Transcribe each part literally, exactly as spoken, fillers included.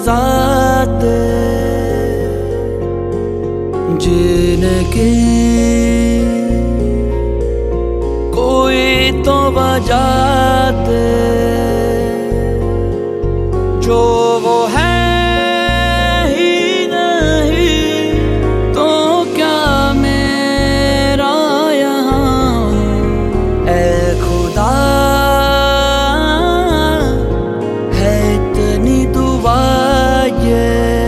लहज़ाते जीने की कोई तो वजह दे, जो वो है ही नहीं तो क्या मेरा यहाँ। ऐ खुदा है इतनी दुआ ये,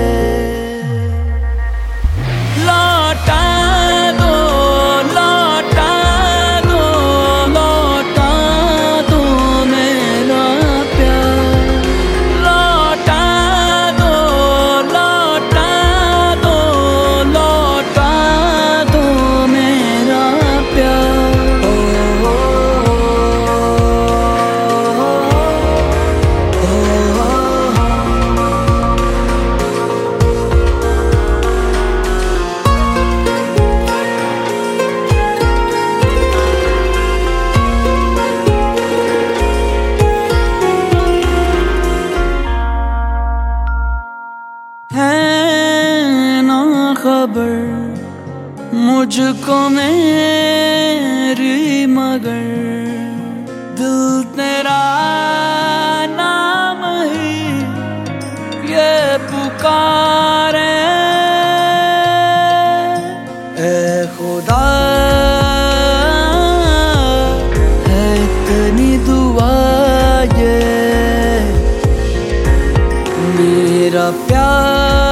लौटा दो लौटा दो लौटा दो मेरा प्यार, लौटा दो लौटा दो लौटा दो मेरा प्यार। ओ, ओ, ओ, है ना खबर मुझको मेरी, मगर दिल तेरा नाम ही ये पुकारे। ऐ खुदा है इतनी दुआ ये, मेरा प्यार